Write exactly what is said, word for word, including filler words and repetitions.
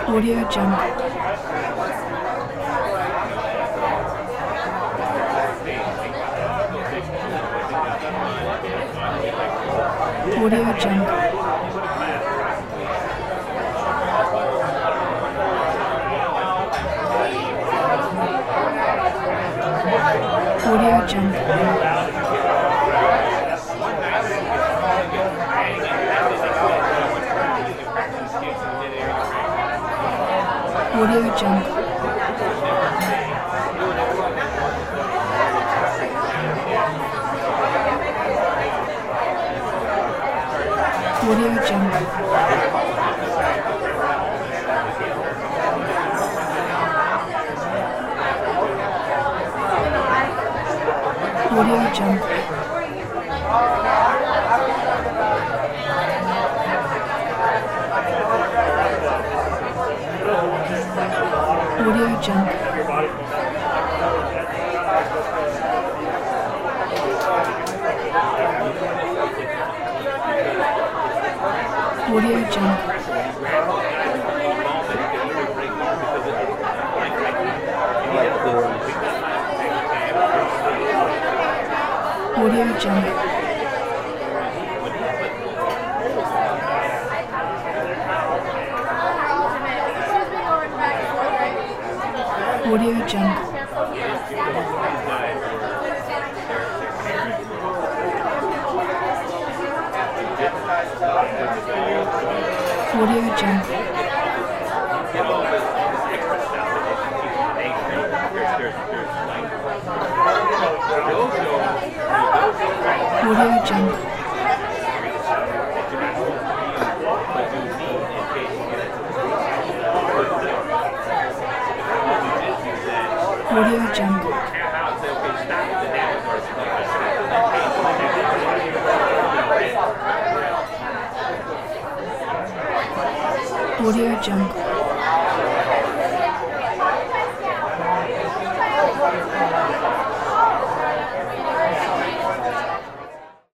Audio Jungle. Audio Jungle. Audio Jungle. Audio Jungle. Audio Jungle. Audio Jungle. Audio Jungle. Audio Jungle. Audio Jungle. Audio Jungle. Audio Jungle. Audio Jungle. Audio Jungle. Audio Jungle.